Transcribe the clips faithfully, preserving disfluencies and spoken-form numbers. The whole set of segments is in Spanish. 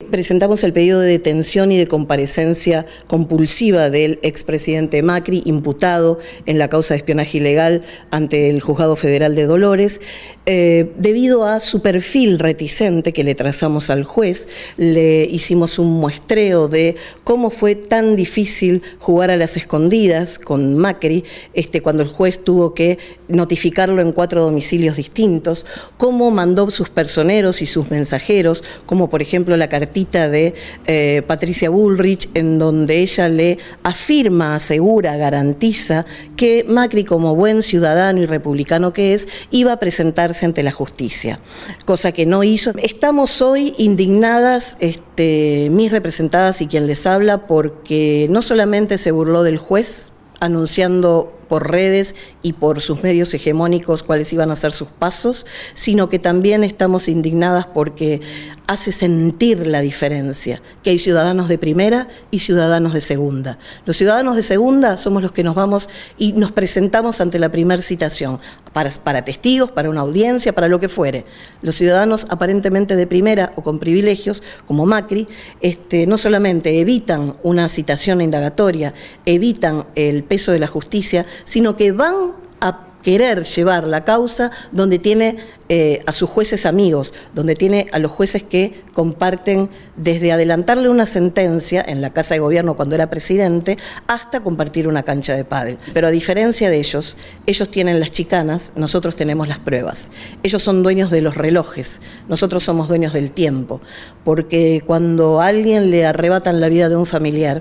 presentamos el pedido de detención y de comparecencia compulsiva del expresidente Macri, imputado en la causa de espionaje ilegal ante el Juzgado Federal de Dolores, eh, debido a su perfil reticente que le trazamos al juez. Le hicimos un muestreo de cómo fue tan difícil jugar a las escondidas con Macri, este, cuando el juez tuvo que notificarlo en cuatro domicilios distintos, cómo mandó sus personeros y sus mensajeros, como por ejemplo la cartita de eh, Patricia Bullrich, en donde ella le afirma, asegura, garantiza que Macri, como buen ciudadano y republicano que es, iba a presentarse ante la justicia, cosa que no hizo. Estamos hoy indignadas, este, mis representadas y quien les habla, porque no solamente se burló del juez, anunciando por redes y por sus medios hegemónicos cuáles iban a ser sus pasos, sino que también estamos indignadas porque hace sentir la diferencia, que hay ciudadanos de primera y ciudadanos de segunda. Los ciudadanos de segunda somos los que nos vamos y nos presentamos ante la primera citación, para, para testigos, para una audiencia, para lo que fuere. Los ciudadanos aparentemente de primera o con privilegios, como Macri, este, no solamente evitan una citación indagatoria, evitan el peso de la justicia, sino que van a querer llevar la causa donde tiene eh, a sus jueces amigos, donde tiene a los jueces que comparten desde adelantarle una sentencia en la Casa de Gobierno cuando era presidente, hasta compartir una cancha de pádel. Pero a diferencia de ellos, ellos tienen las chicanas, nosotros tenemos las pruebas. Ellos son dueños de los relojes, nosotros somos dueños del tiempo, porque cuando a alguien le arrebatan la vida de un familiar,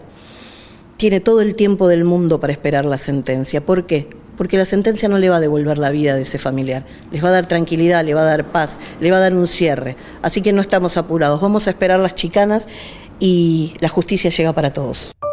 tiene todo el tiempo del mundo para esperar la sentencia. ¿Por qué? Porque la sentencia no le va a devolver la vida de ese familiar, les va a dar tranquilidad, le va a dar paz, le va a dar un cierre. Así que no estamos apurados, vamos a esperar las chicanas y la justicia llega para todos.